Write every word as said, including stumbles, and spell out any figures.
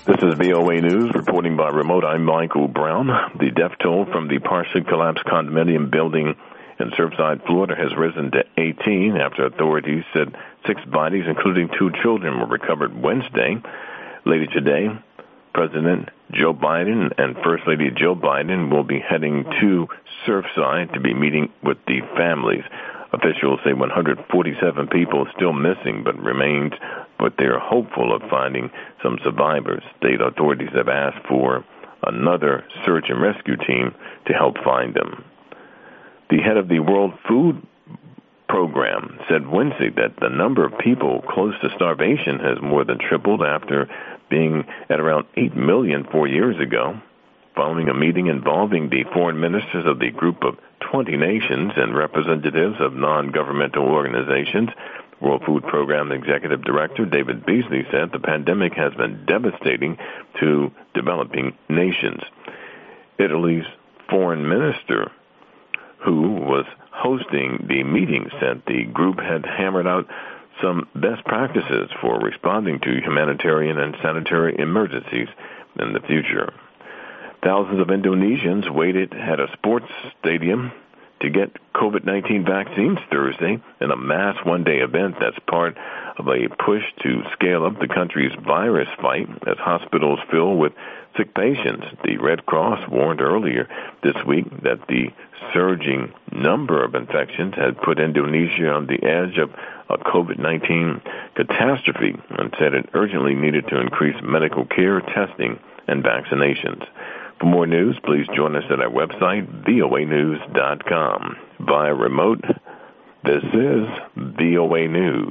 This is V O A News, reporting by remote. I'm Michael Brown. The death toll from the partially collapsed condominium building in Surfside, Florida, has risen to eighteen after authorities said six bodies, including two children, were recovered Wednesday. Later today, President Joe Biden and First Lady Jill Biden will be heading to Surfside to be meeting with the families. Officials say one hundred forty-seven people still missing but remains, but they're hopeful of finding some survivors. State authorities have asked for another search and rescue team to help find them. The head of the World Food Program said Wednesday that the number of people close to starvation has more than tripled after being at around eight million four years ago. Following a meeting involving the foreign ministers of the group of twenty nations and representatives of non-governmental organizations, World Food Program Executive Director David Beasley said the pandemic has been devastating to developing nations. Italy's foreign minister, who was hosting the meeting, said the group had hammered out some best practices for responding to humanitarian and sanitary emergencies in the future. Thousands of Indonesians waited at a sports stadium to get COVID nineteen vaccines Thursday in a mass one-day event that's part of a push to scale up the country's virus fight as hospitals fill with sick patients. The Red Cross warned earlier this week that the surging number of infections had put Indonesia on the edge of a COVID nineteen catastrophe and said it urgently needed to increase medical care, testing, and vaccinations. For more news, please join us at our website, V O A news dot com. Via remote, this is V O A News.